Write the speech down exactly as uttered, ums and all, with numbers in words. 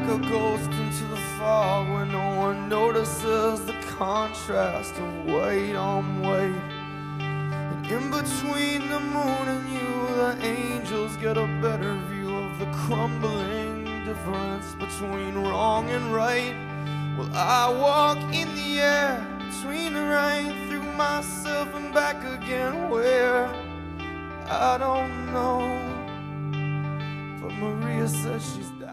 like a ghost into the fog where no one notices the contrast of weight on weight. And in between the moon and you, the angels get a better view of the crumbling difference between wrong and right. Well, I walk in the air between the rain, through myself and back again, where I don't know. But Maria says she's